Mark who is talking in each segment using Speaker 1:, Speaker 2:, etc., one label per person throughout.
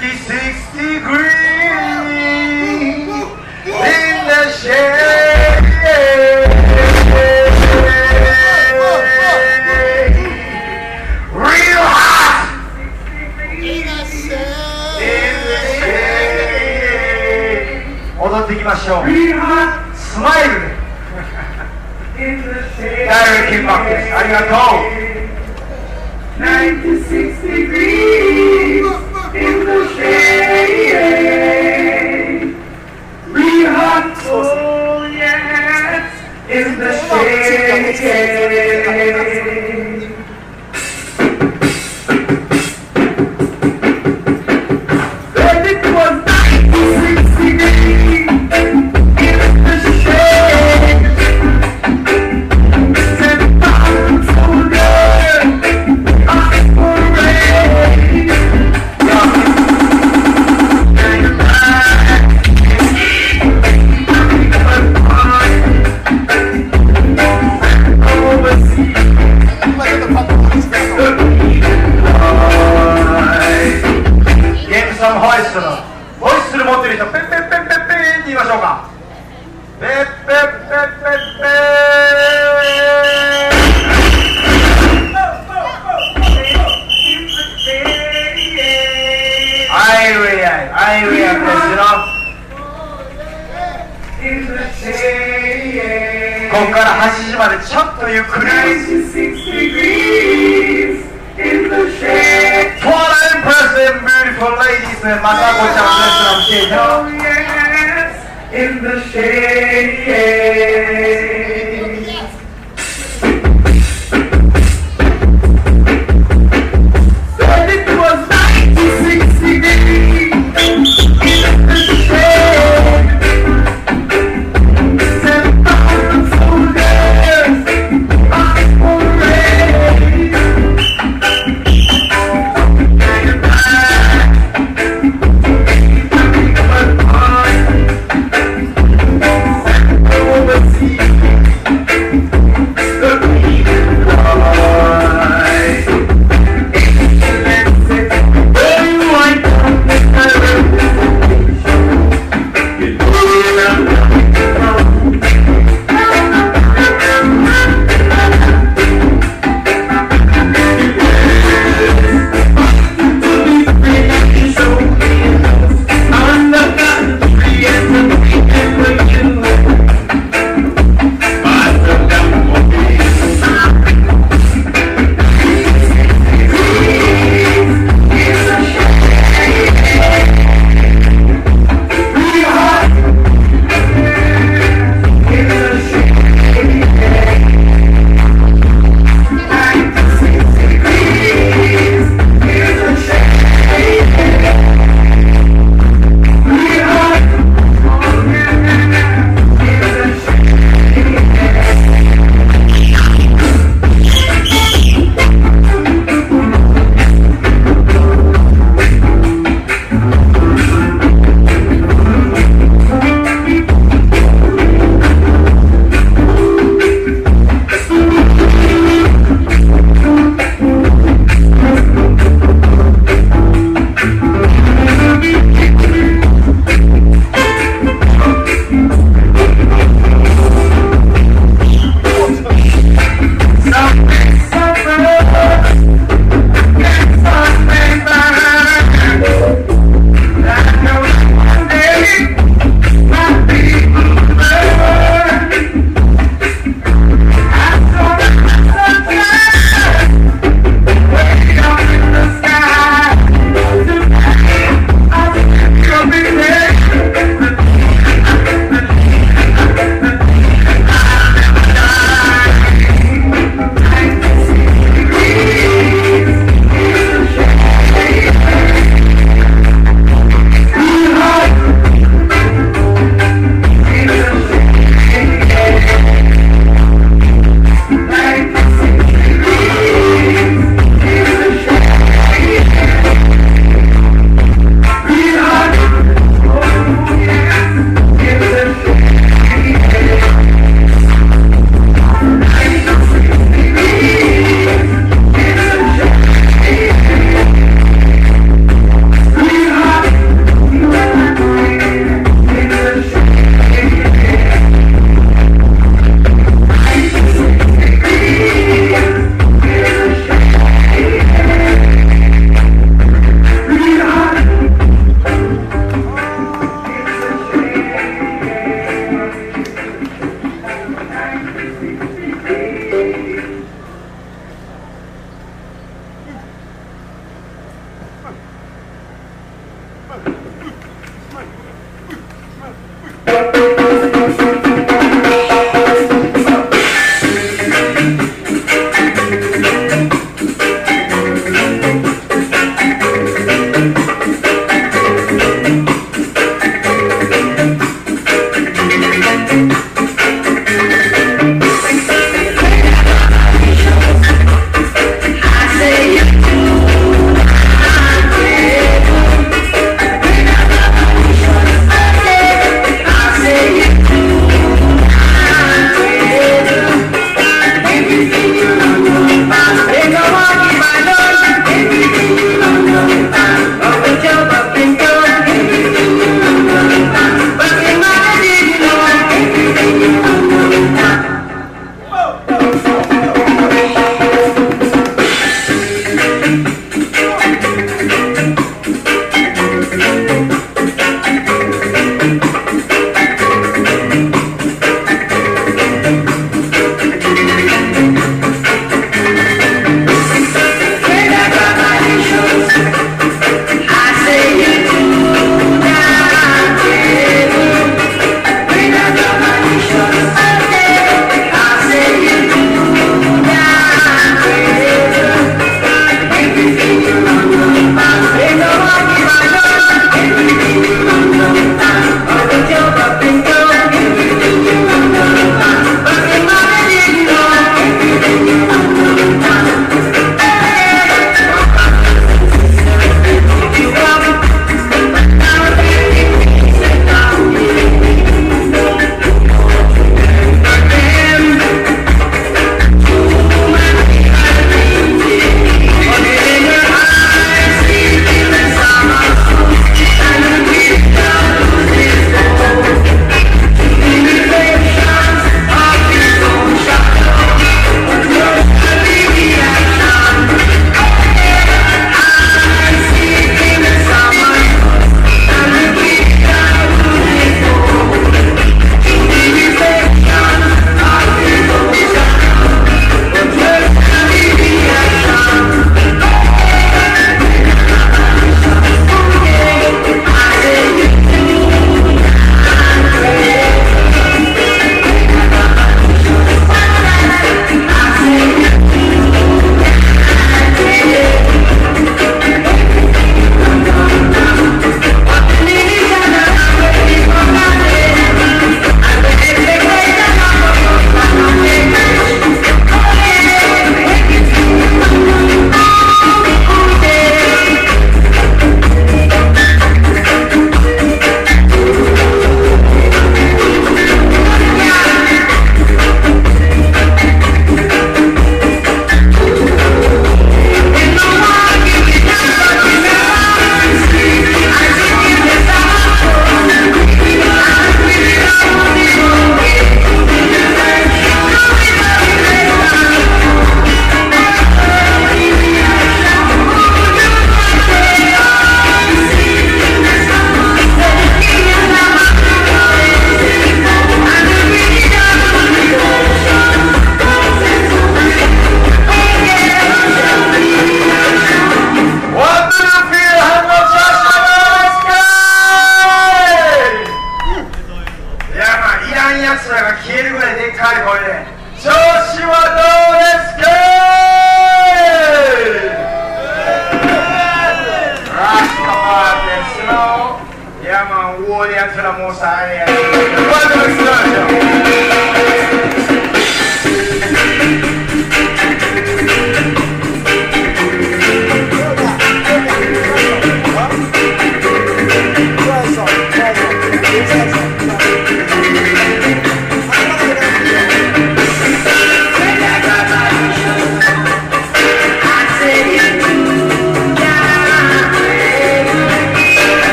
Speaker 1: 96 degrees in the shade. Real hot in the shade. 踊っていきましょう。スマイルで。ダイレクトキックバックです。ありがとう。96 degrees in the shade. Real hot, oh yes, in the shade. And it was 96 degrees in the shade. 7,000 soldiers.ホイッスル持ってる人、ペッペッペッペッペッって言いましょうか。ペッペッペッペッペアイウェイですよ。ここから8時までちょっとゆっくりです。For impressive, beautiful ladies, and my dog was out there, so I'm in the shade. And it was 96 degrees in the shade. 7,000 soldiers on parade. Overseas.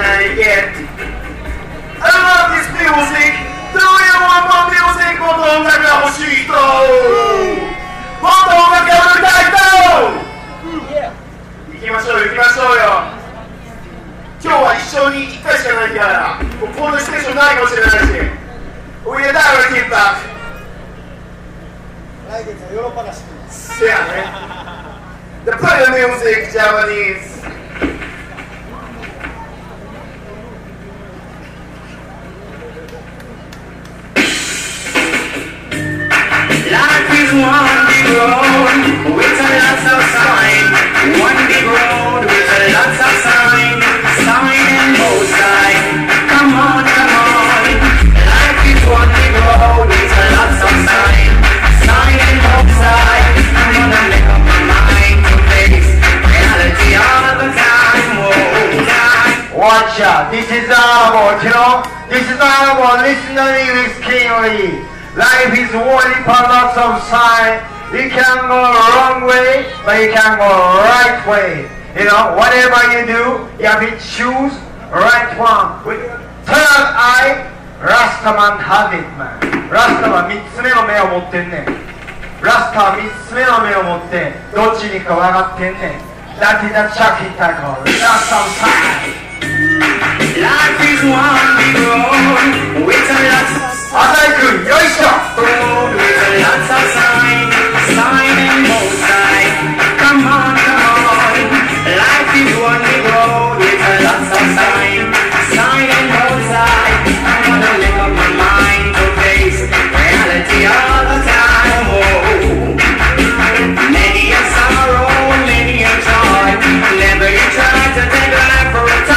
Speaker 1: again. I love this music. Do you want more music? もっと音楽が欲しい人。もっと音楽が踊りたい人。行きましょうよ。今日は一生に一回しかない日だから、このステーションないかもしれないし。We are never keep that.
Speaker 2: 来月はヨーロッパが知ってます。
Speaker 1: せやね。The play the music, Japanese.
Speaker 3: Life is one big road with a lots of sign. One big road with a lots of sign. Sign and both sides. Come on, come on. Life is one big road with a lots of sign. Sign and both sides. I'm gonna make up my mind to face reality all the time. Oh, time.
Speaker 1: Watch out. This is our you know. This is our listening with King Lee. Life is one paradox of sign. You can go wrong way, but you can go right way. You know, whatever you do, you have to choose right one. With third eye, Rastaman has it, man. Rastaman 3つ目の目を持ってんねん。ラスタは3つ目の目を持って、どっちにか分かってんねん。That is a chucky tackle. Rasta sign.
Speaker 3: Life is one big road with a lots of
Speaker 1: 浅井君、よいしょ
Speaker 3: road with a lots of sign, sign and both sides. Come on, come on. Life is one big road with a lots of sign, sign and both sides. I'm gonna make up my mind to face reality all the time. Oh, many a sorrow, many a joy. Never you try to take life for a time.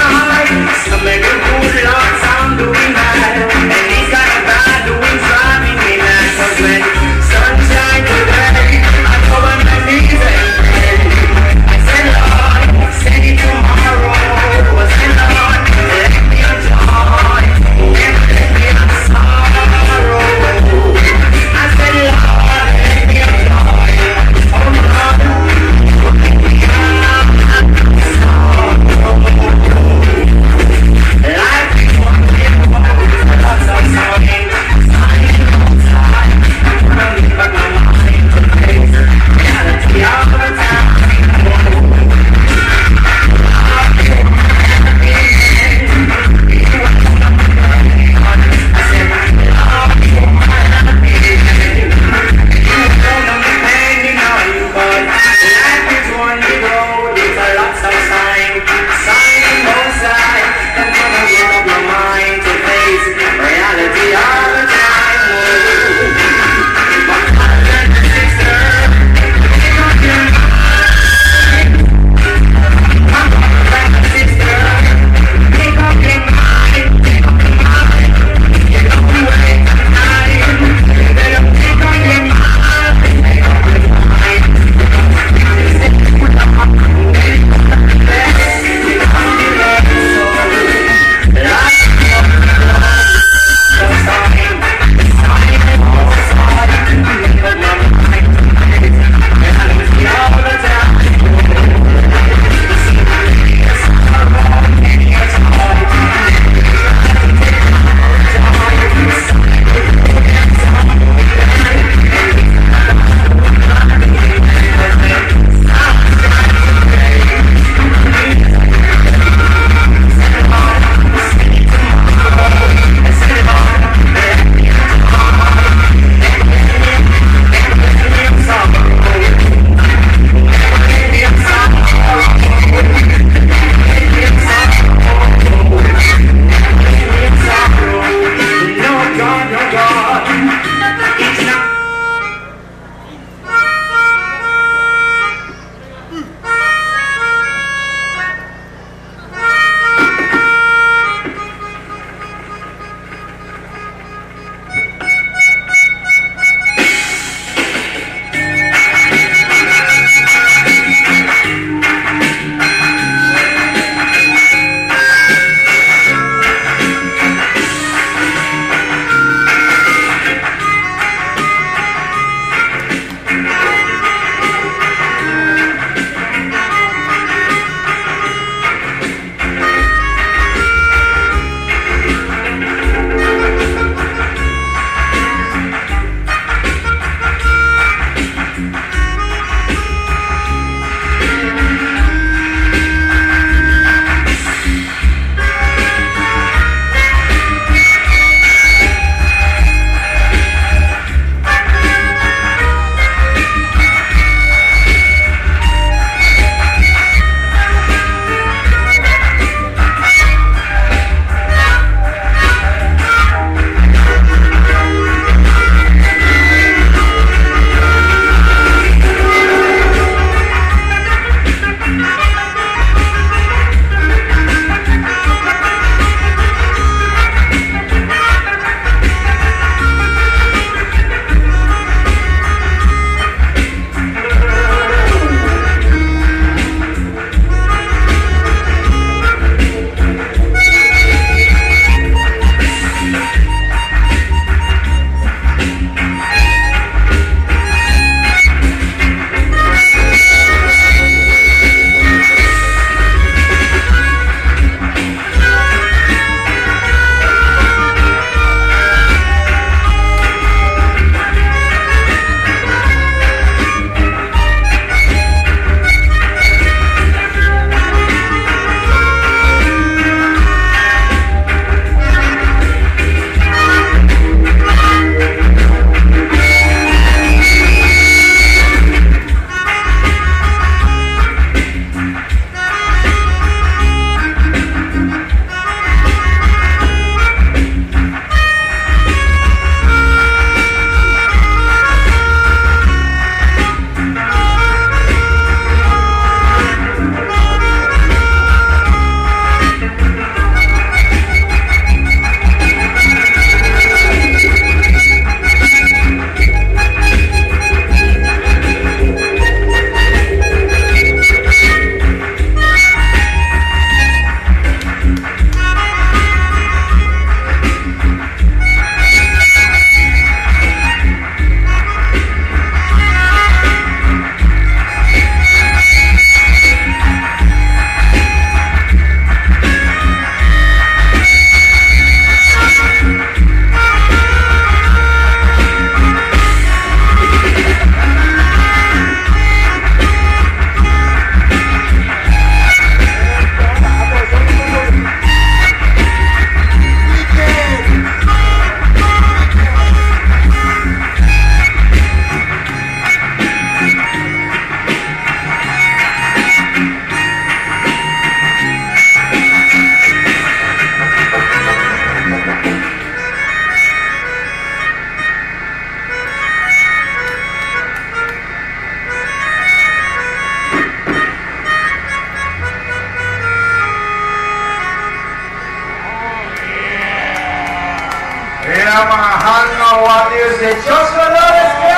Speaker 1: Yeah, man, Hanno, what do you say? Joshua, no, let's go!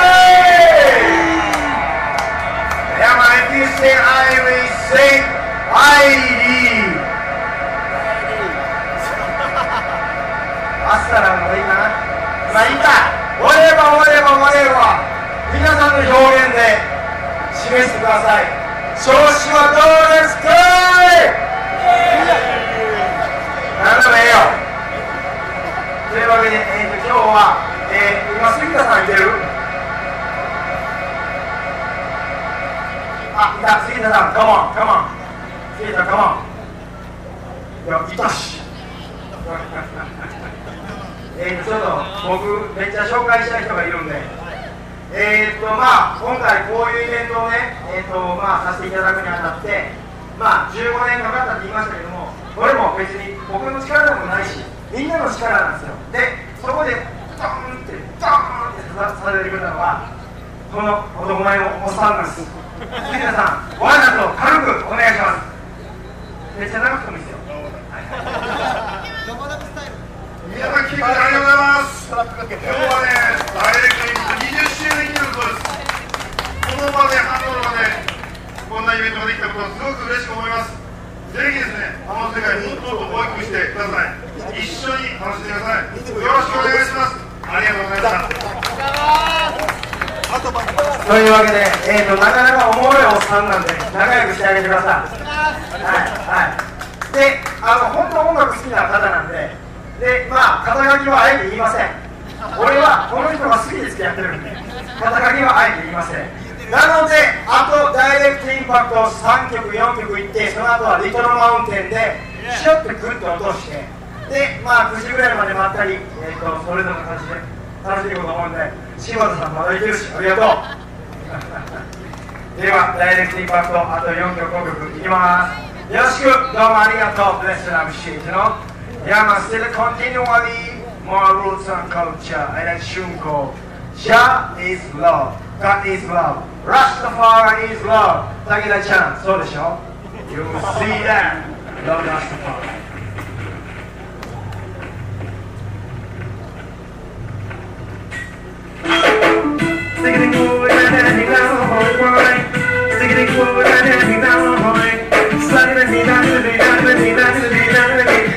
Speaker 1: Yeah, man, if you say I will say ID. 朝なのでいいかな。まあいいか。我は皆さんの表現で示してください。調子はどうですか？なんでもええよ。というわけで、今日は、今杉田さんいてる？あ、いた、杉田さん、カモン。杉田さん、カモン。いや、いたし。ちょっと僕めっちゃ紹介したい人がいるんで、まあ今回こういうイベントをね、まあさせていただくにあたって、まあ15年かかったって言いましたけども、これも別に僕の力でもないし、みんなの力なんですよ。で、そこでドーンってされてくれたのはこの男前のおっさんなんです。皆さん、ご挨拶を軽くお願いします。めっちゃ長くてもいいですよ。
Speaker 4: 皆さん来てくれてありがとうございます。今日はね、ダイレクトインプ20周年記念のことです。この場で、反応の場で、こんなイベントができたことをすごく嬉しく思います。ぜひですね、この世界もっと大きくしてください。一緒に楽しんでください。よろしくお願いします。ありがとうございました。
Speaker 1: というわけで、なかなかおもろいおっさんなんで、仲良くしてあげてください。はい。で、本当音楽好きな方なんで、で、まあ、肩書きはあえて言いません。俺はこの人が好きで付き合ってるんで、肩書きはあえて言いません。なので、あとダイレクトインパクト3曲、4曲いって、その後はリトルマウンテンで、シュッとグッと落として、で、まあ、9時ぐらいまでまったり、それぞれの感じで楽しいこと思うんで、柴田さんまだいけるし、ありがとう。では、ダイレクトインパクト、あと4曲、5曲いきます。よろしく、どうもありがとう。Bless and appreciate, you know? Yeah, man, still continually more roots and culture and then Shunko. Jah is love. God is love. Rastafari is love. Takeda-chan, そうでしょ? You see that? Love Rastafari. Singing good and ending down the whole world. Singing good and ending down the whole world. Singing me down to me down to me down to me down to me.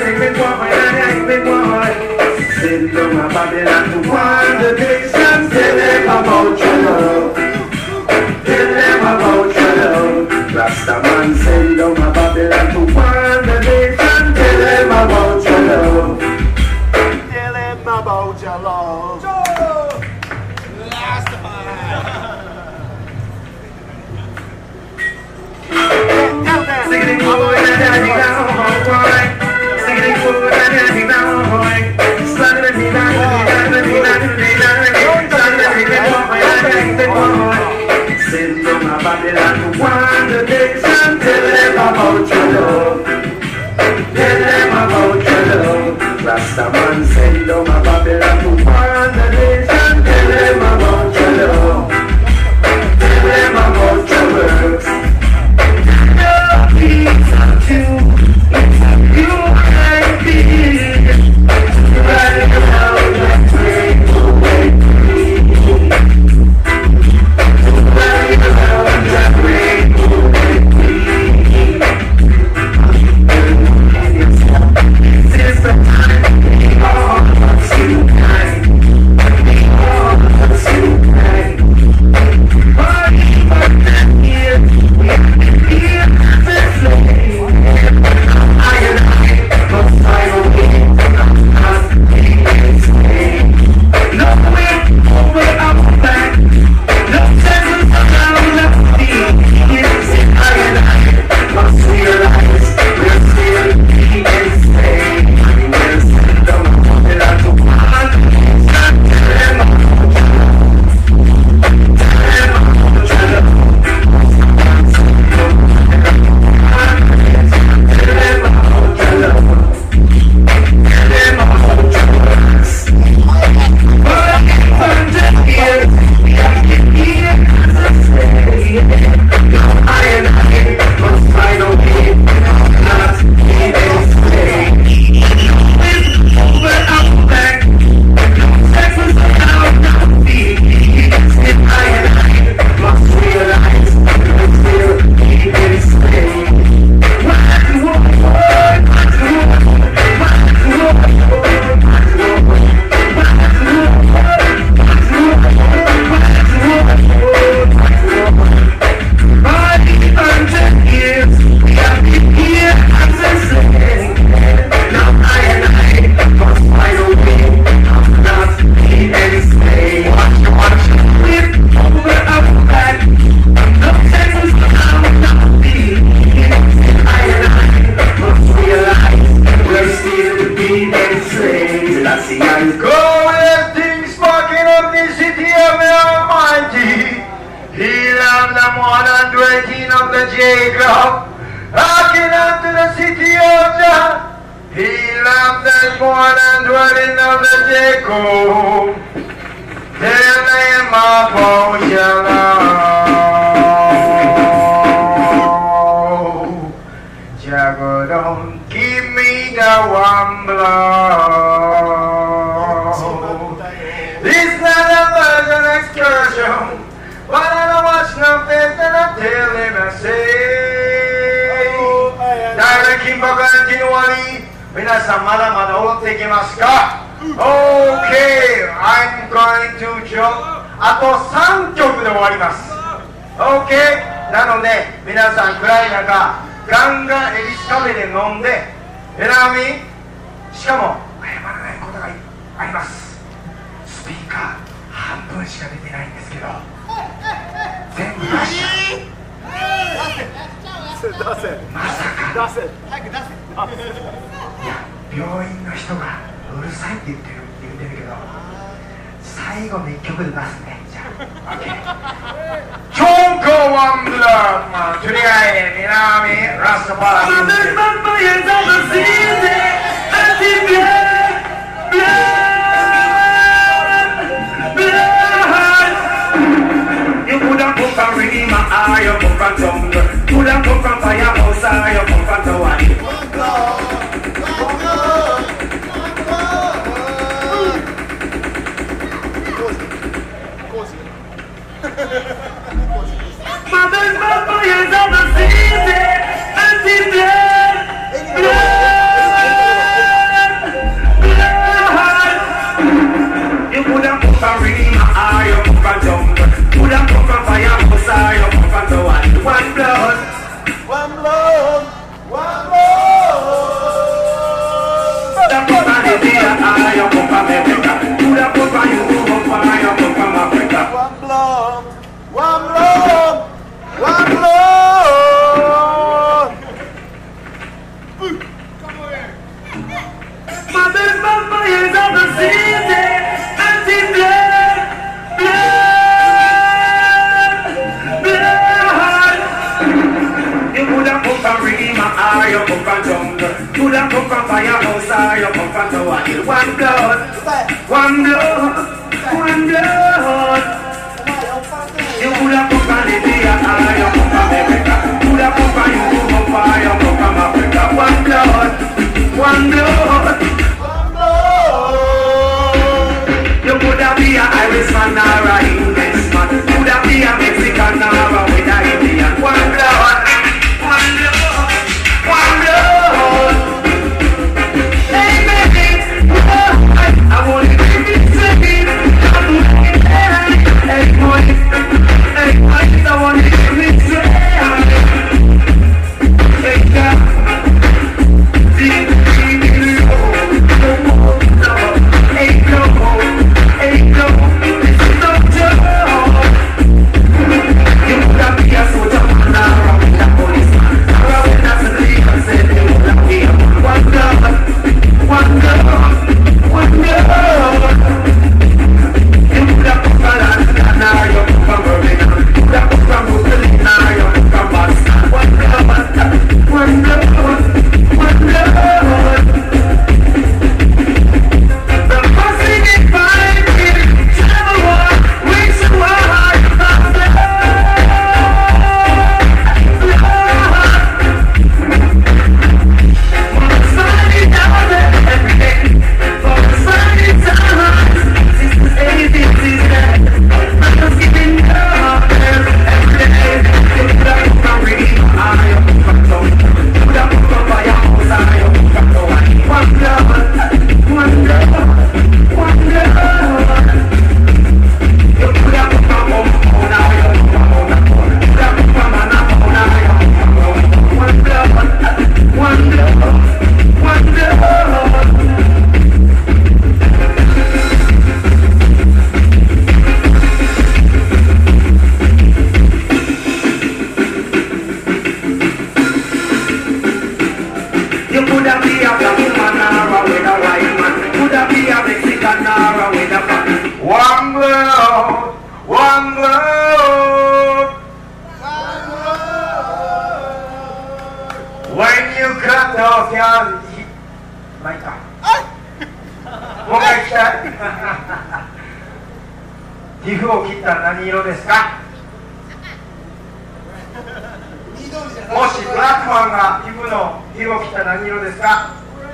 Speaker 1: Send them a Babylon to one the nations. Tell them about your love. Tell them about your love. Rastaman, send them a Babylon to one the nations. Tell them about your love. Tell them about your love. Singing good and ending down the whole world. Singing good and ending down the whole world. Singing me down to me down to me down to me down to me. Send them a Babylon to one the nation. Tell them about your love. Tell them about your love. Rastaman, send them a Babylon to one the nation. Tell them about your love. Tell them about your works. It's a you.
Speaker 3: Selassie.
Speaker 1: Go with things sparking of the city of the Almighty. He loved the 118 of the Jacob. Hearken unto the city of Jah. He loved the 120 of the Jacob. Tell them of Shalom. Jago, don't give me the one blow. It's not a virgin excursion, but I don't watch no face and I tell him I say. Direct Kimbo continually. 皆さんまだまだ踊っていけますか ?OK! I'm going to jump. あと3曲で終わります。OK? なので皆さん暗い中ガンガンエビスカフェで飲んで選びしかも謝らないことがあります。スピーカー半分しか出てないんですけど全部出しちゃう。まさかいや病院の人がうるさいって言ってるけど最後の1曲で出すね。じゃあ OK チョンコワンブラッドとりあえず南ラストパーティ
Speaker 3: You could have come from Redeemer, or you come from Tumblr. Could have come from Firehouse, or you come from Tawani. Mothers, vampires of the city, anti-blood, blood. You could have come from Redeemer, or you come from Tumblr. Could have come from Firehouse, or you come from Tawani. One blood,
Speaker 2: One blood, one blood.
Speaker 3: could have come from India, or you come from America. Could have come from Europe, or you come from Africa.
Speaker 2: One blood, one blood, one blood.
Speaker 3: Mothers, vampires of the city, anti-blood, blood, blood. You could have come from Redeemer, or you come from Tumblr. Could have come from Firehouse, or you come from Tawani. One blood, one blood, one blood. You could have come from India, or you come from America. Could have come from Europe, or you come from Africa. One blood, one blood. You could have be an Irishman or an Englishman. Could have be a Mexican or a with a Indian. One blood, one blood, one blood. Hey baby, I want to be singing. Hey boy, hey boy, I want to be singing. Hey girl,
Speaker 1: もう一回聞きたい皮膚を切ったら何色ですか？もしブラックマンが皮膚を切ったら何色ですか？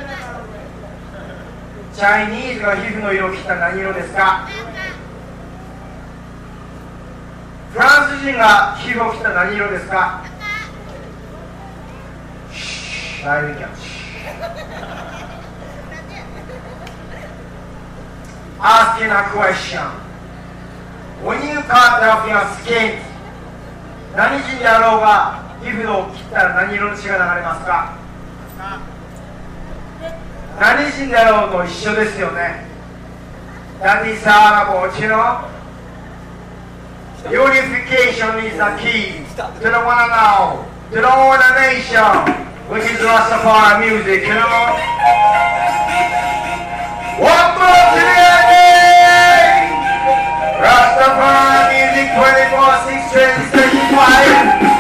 Speaker 1: チャイニーズが皮膚の色を切ったら何色ですか？フランス人が皮膚を切ったら何色ですか？大丈夫か。Asking a question. When you cut off your skin, 何人であろうが皮膚を切ったら何色の血が流れますか？何人であろうと一緒ですよね。That is all about, you know. Unification is the key to the one and all, to the whole nation, which is Rastafari music, you know. One more today, Rastafari music 24/6/365.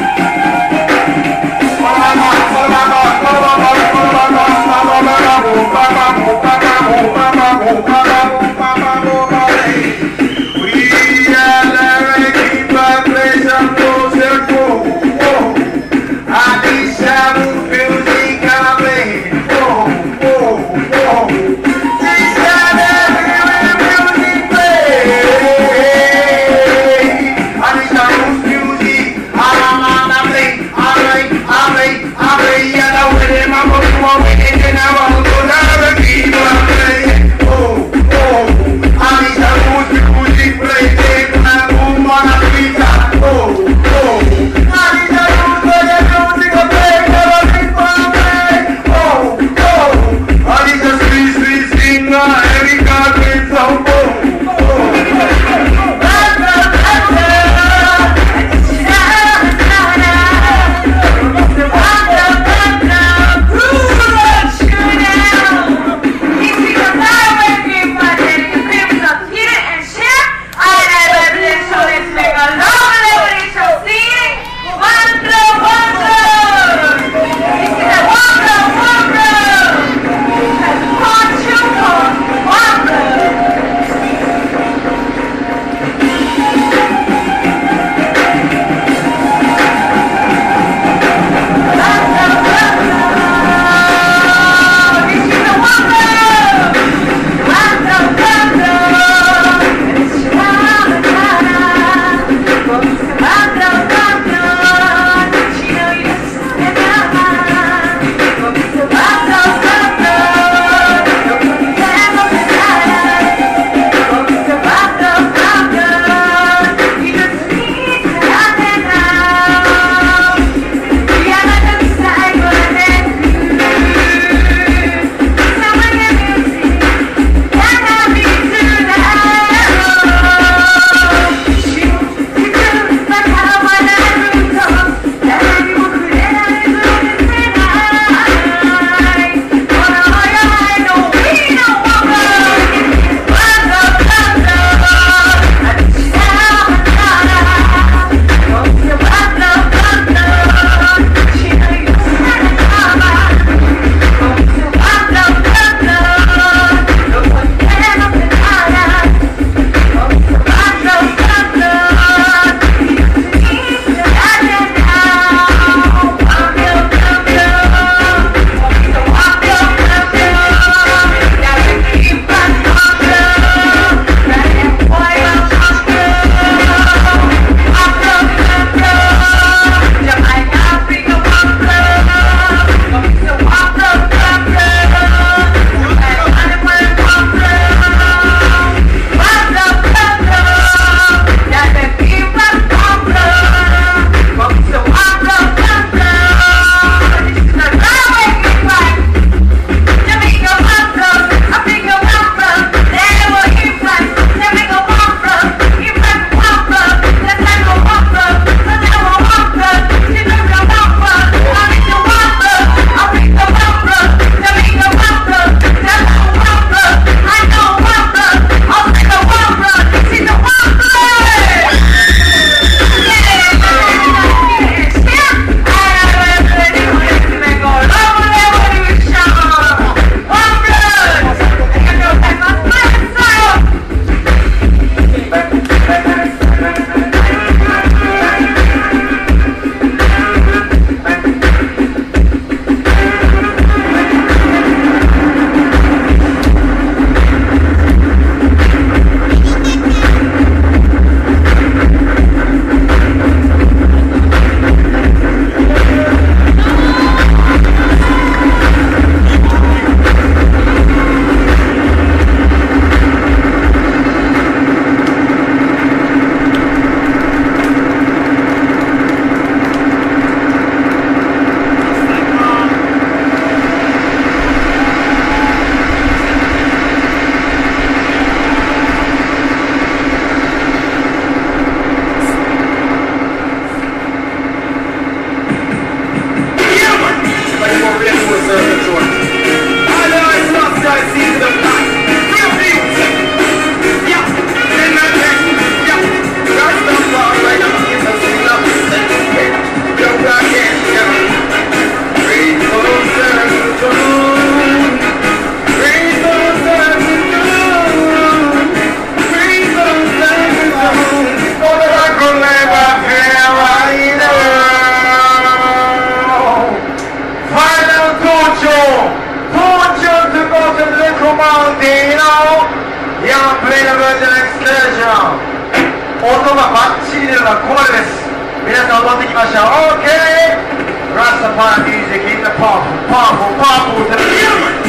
Speaker 1: play the Virgin Excursion. 音がバッチリ出るのはここまでです。皆さん踊っていきましょう。 OK! Rastafari music in the powerful, powerful, powerful to the music.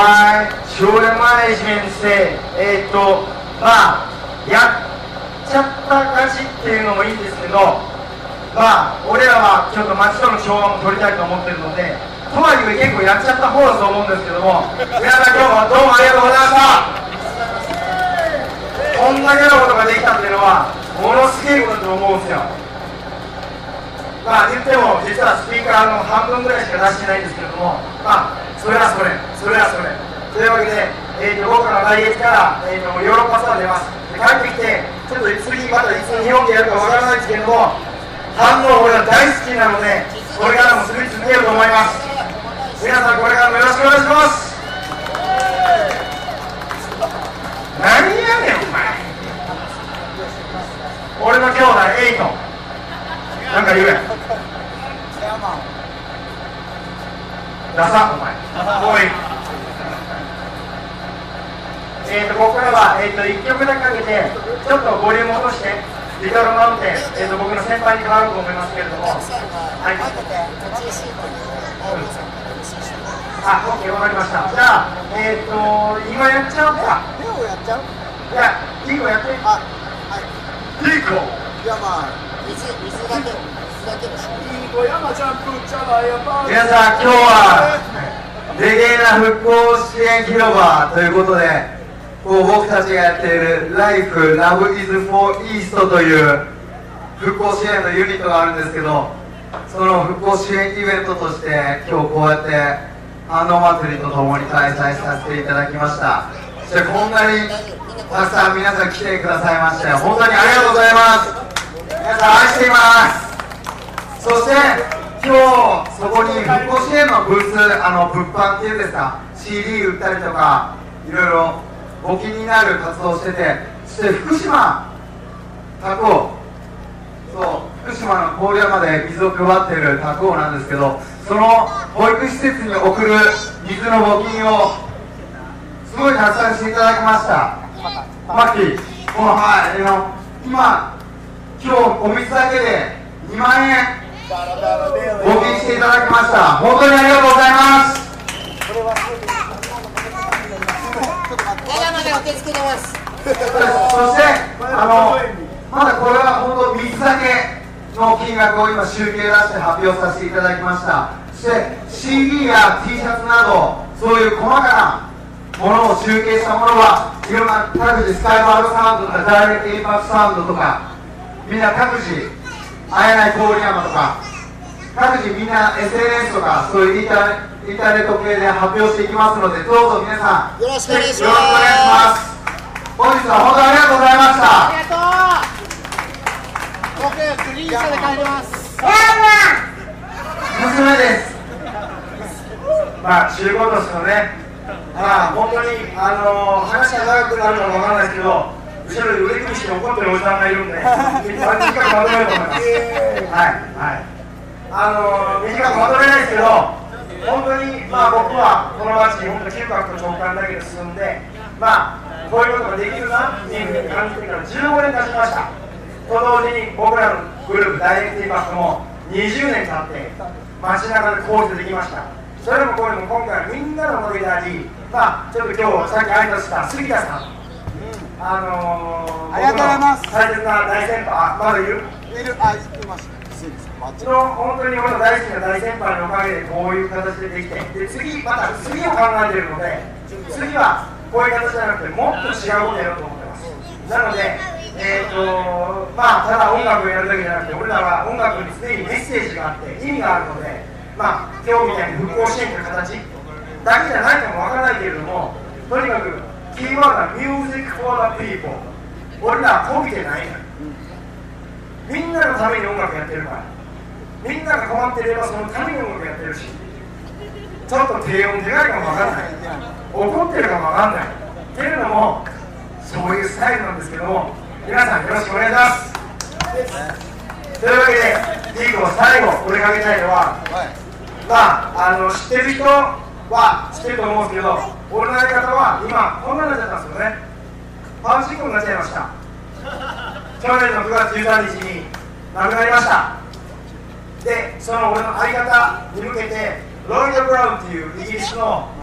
Speaker 1: by children management say まあやっちゃった勝ちっていうのもいいんですけど、まあ俺らはちょっと町との調和も取りたいと思ってるので、とはいえ結構やっちゃった方だと思うんですけども、皆さん今日はどうもありがとうございました。こんだけのことができたっていうのはものすげえことだと思うんですよ。まあ言っても実はスピーカーの半分ぐらいしか出してないんですけれども、まあそれはそれというわけで、僕ら来月から、ヨーロッパツアー出ます。で帰ってきてちょっと次またいつ日本でやるかわからないですけれども、反応俺は大好きなのでこれからも滑り続けると思います。皆さんこれからもよろしくお願いします。何やねんお前、俺の兄弟エイトなんか言うやん、ダサお前もういい。ここからは、1曲だけかけてちょっとボリューム落としてリトルマウンテン、僕の先輩に変わると思いますけれども、はい、あ、OK、わかりました。じゃあ、今やっちゃおうか。
Speaker 2: 手をやっちゃう？
Speaker 1: いや、ティーコやって。
Speaker 2: あ、はい。
Speaker 1: ティーコ。
Speaker 2: いやまあ水だけのティーコ山ちゃんプッチャラやばい。
Speaker 1: 皆さん今日はレゲエな復興支援広場ということで、こう僕たちがやっている Life Love is for East という復興支援のユニットがあるんですけど、その復興支援イベントとして今日こうやって反応祭りとともに開催させていただきました。そしてこんなにたくさん皆さん来てくださいまして本当にありがとうございます。皆さん愛しています。そして今日そこに復興支援のブース、物販っていうんですか、 CD 売ったりとかいろいろ募金になる活動をしてて、そして福島他校、そう福島の郡山で水を配っている他校なんですけど、その保育施設に送る水の募金をすごいたくさんしていただきました。マッキー、この今日お水だけで2万円募金していただきました。本当にありがとうございます。
Speaker 2: まだまだ受け付けてます。
Speaker 1: そしてまだこれは本当水だけの金額を今集計出して発表させていただきました。そして CD や T シャツなどそういう細かなものを集計したものはいろんな各自スカイバードサウンドとかダイレクトインパクトサウンドとかみんな各自会えない郡山とか各自みんな SNS とかそういうインターネット系で発表していきますので、どうぞ皆さん
Speaker 2: よろしくお願いします。
Speaker 1: よろしくお願いします。本日は本当にありがとうございました。
Speaker 2: ありがとう。僕グリーン車で帰ります。
Speaker 1: 娘です。まあ中高としてのね、まあ本当に話が長くなるのかわからないですけど、後ろで腕組みして怒ってるおじさんがいるんで短くまとめようと思います。短くまとめないですけど、本当にまあ僕はこの町に本当に嗅覚と直感だけで進んで、まあこういうことができるなっていうふうに感じてから15年経ちました。と同時に僕らのグループダイレクトインパクトも20年経って街中で工事できました。それもこれも今回みんなのおかげであり、まあちょっと今日さっき挨拶した杉田さん、
Speaker 2: ありがとうございます。
Speaker 1: 大切な大先輩、まだいる？
Speaker 2: います。
Speaker 1: 本当に俺の大好きな大先輩のおかげでこういう形でできて、で次また次を考えているので、次はこういう形じゃなくてもっと違うことをやろうと思ってます。なので、まあただ音楽をやるだけじゃなくて、俺らは音楽にすでにメッセージがあって意味があるので、まあ今日みたいに復興支援という形だけじゃないかもわからないけれども、とにかくキーワードは Music for the People。俺らはこびてないの。みんなのために音楽やってるから。みんなが困っていればそのために音楽やってるし、ちょっと低音でかいかもわからない、怒ってるかもわかんないっていうのもそういうスタイルなんですけども、皆さんよろしくお願いします。というわけでリーグを最後俺が挙げたいのは、まあ知ってる人は知ってると思うんですけど、俺のやり方は今こんなになっちゃったんですよね。パンシックになっちゃいました。去年の9月13日に亡くなりました。で、その俺の相方に向けてロイド・ブラウンっていうイギリスの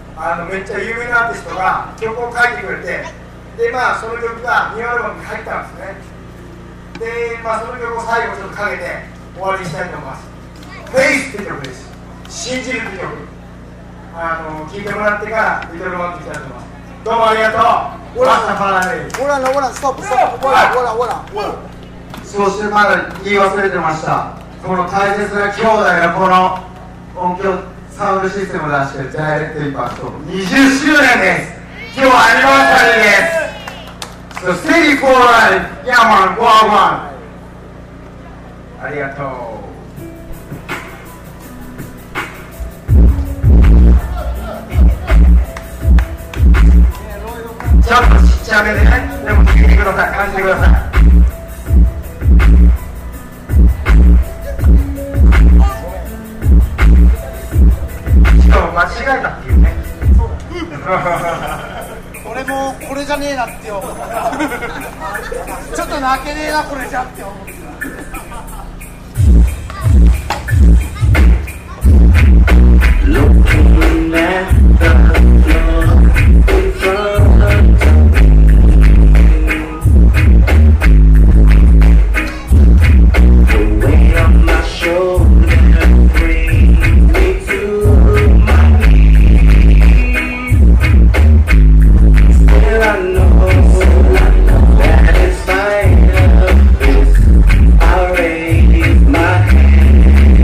Speaker 1: めっちゃ有名なアーティストが曲を書いてくれて、でまあその曲がニューアルバムに入ったんですね。でまあその曲を最後ちょっとかけて終わりにしたいと思います。フェイスって曲です。信じるって曲。聴いてもらってからリトルワンっていきたいと思います。どうもありがとう。ラスタファラレイ。
Speaker 2: オランオランストップストップオランオランオランオラン。
Speaker 1: そしてまだ言い忘れてました。この大切な兄弟がこの音響サウンドシステムを出してるダイレクトインパクト20周年です。今日はアニバーサリーです。So steady for life. Yeah man, go on. ありがとう。ちょっとちっちゃめでね、でも聞いてください、感じてください。しかも間違えたっていうね。
Speaker 2: 俺もこれじゃねえなって思う。ちょっと泣けねえなこれじゃって思う。
Speaker 3: Looking at the floor in front of me, the weight on my shoulder brings me to my knees. Still I know that in spite of this, I raise my hand,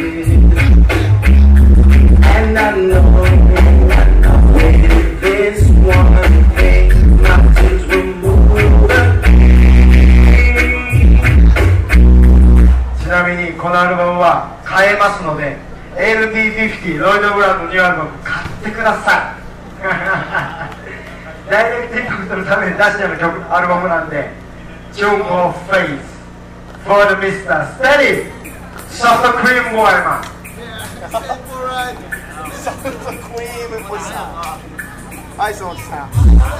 Speaker 3: and I know with this one thing mountains will move again.
Speaker 1: ちなみにこのアルバムは買えますので LP50 ロイド・ブラウンのニューアルバム買ってください。ダイレクトインパクトのために出したような曲アルバムなんで Jump of Faith for the Mr. Steady Soft Cream Boy Man。
Speaker 2: ソフトクリームおじさん、アイスおじさん。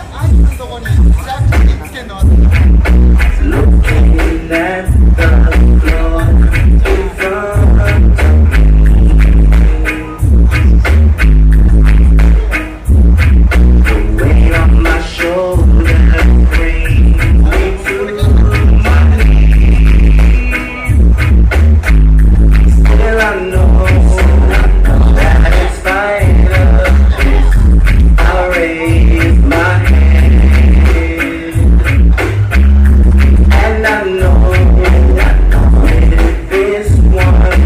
Speaker 3: Looking at the floor in front of me, the weight on my shoulder brings me to my knees. Still I know that in spite of this, I raise my hand, and I know with this one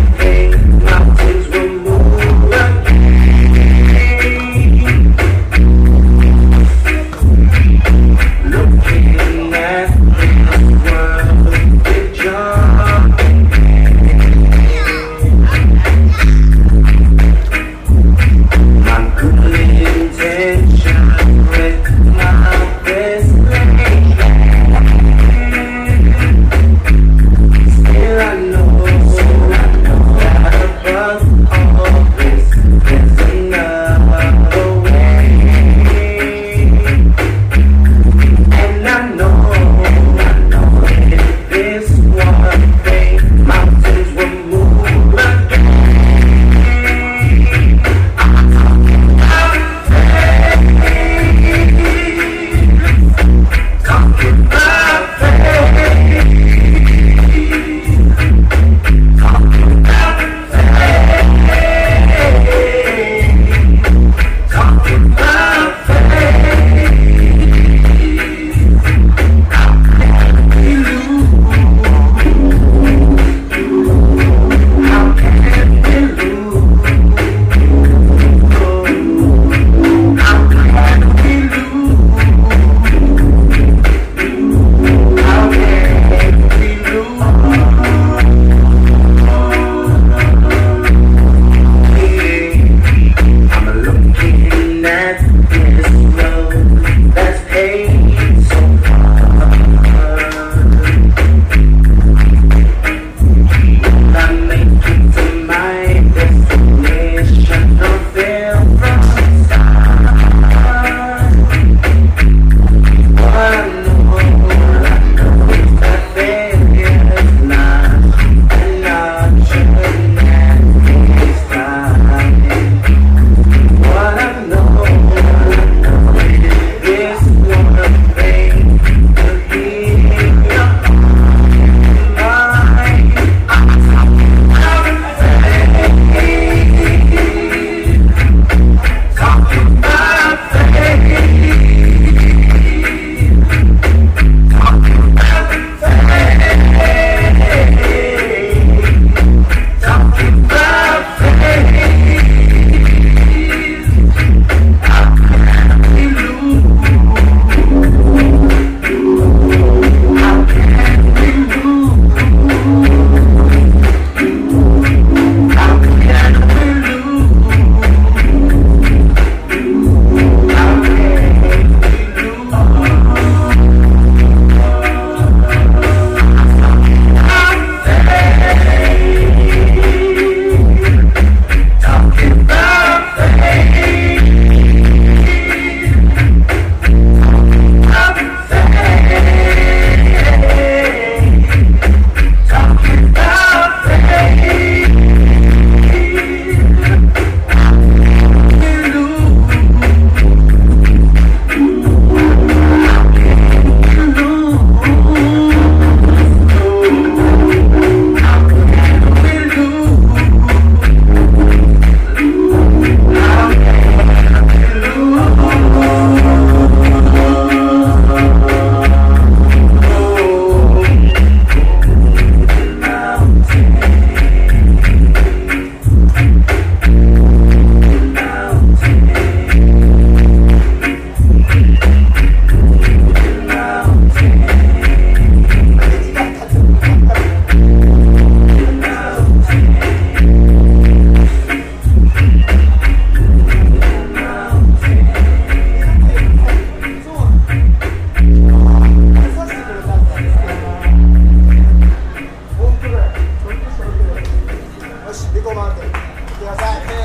Speaker 2: あると言ってください。